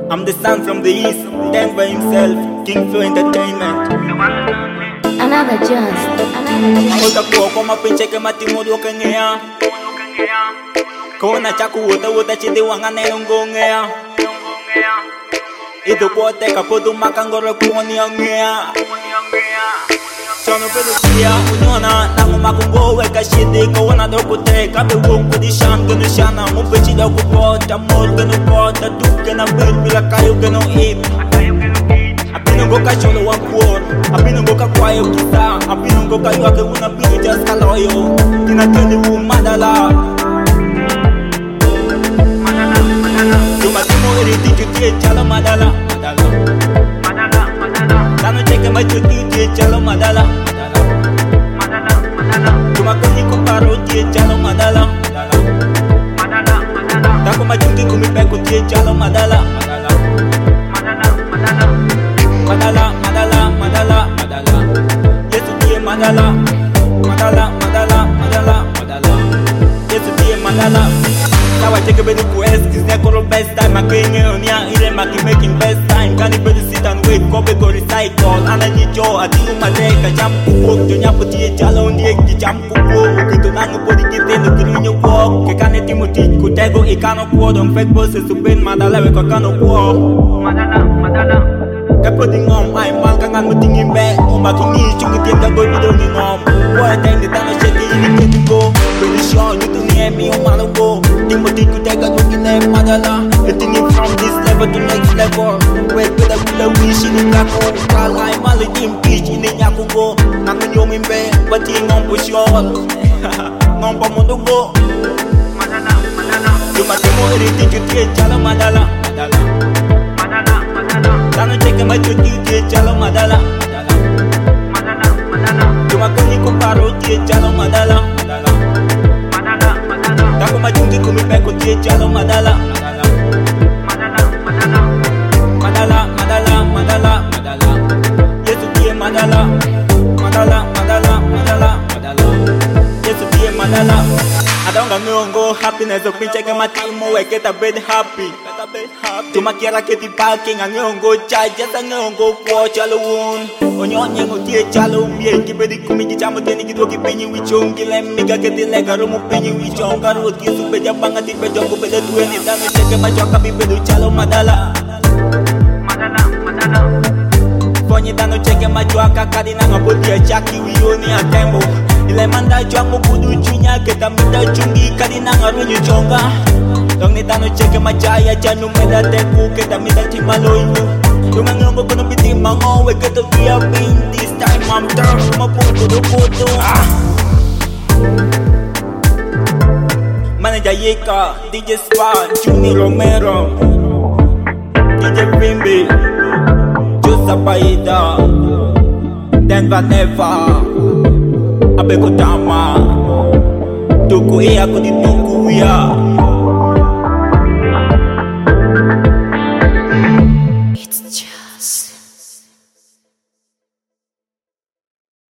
I'm the son from the east, Denver himself, King Flow Entertainment. Another just. Oka kuwa kwa mapinche ke matimodo kengea. Kona chaku wuta chidi wangane ngongea. Itu pote kapotu makangoro kuoni angea. Sono pedofilia unyona nangu makungo weka shidi kawana dokute kabe wonko di sham genu shana mupechi da kupota mol genu pota duke na bil bila kayo genu ip apino goka cholo wa kuor apino goka kwayo kita apino goka yoke una binu just kaloyo tina kendi wu madala Tuma timo eriti jutie chalo madala Tano cheke macho jutie chalo madala Tuma kuni kuparo tie chalo madala Tako majungi kumipeko tie chalo madala Madala Yesu tie madala Yesu tie madala Now I take a bit of quest, cause they're called best time. I can't get on here, either making best time. Can't even sit and wait, copy go recycle. And I need you, I do my leg, I jump to walk, to nyap to the jalon, the jump to walk. Kito nangu podi kite, the green you walk. Kekane timoti, kutego, ikano quad on fake bosses to pin madala, we kakano walk. Madala. Putting on my man, can I'm putting in bed. Oh, my king is chunky, the boy, we don't know. What time the time I said, you need to go. Pretty sure you don't hear me, oh, man, go. Timothy could take a look in their madala. Getting it from this level to next level. Wait, with a wish in the taco. Call I'm all in peach in the Yakugo. I'm in your bed, but he won't push you all. No, but Mondo go. Madala. You must know anything you get, Jala Madala. Tano cheke macho tie chalo madala Tuma kuni kuparo tie chalo madala Tako majungi kumipeko tie chalo madala Madala Yesu tie madala Yesu tie madala I don't know happiness of pinche que matimo we get a bit happy Tuma kiera que ti parking ang ngo chai jasa ngo kwa chalo un Onyonye ngo tie chalo mie ki bedi kumiji chamo teni ki doki penyi wichongi le miga ke ti lega romu penyi wichonga ro ki su beja banga ti bejo ko bede tueni dano cheke machoka bi bedu chalo madala Konyi dano cheke machoka kadina ngabodi ya chaki wioni atembo Ile manda chwangu kudu chunya keta mita chungi kadina ngarunyu chonga Dong ni tano cheke machaya chanu meda teku keta mita chimalo inyo Tunga ngongo kono biti mango we keta via pin This time I'm down maputo do puto Manager Yeka, DJ Spa, Juni Romero DJ Bimbi, Joseph Paida Denver Never Abeko Tama Tuku iya kudi tuku ya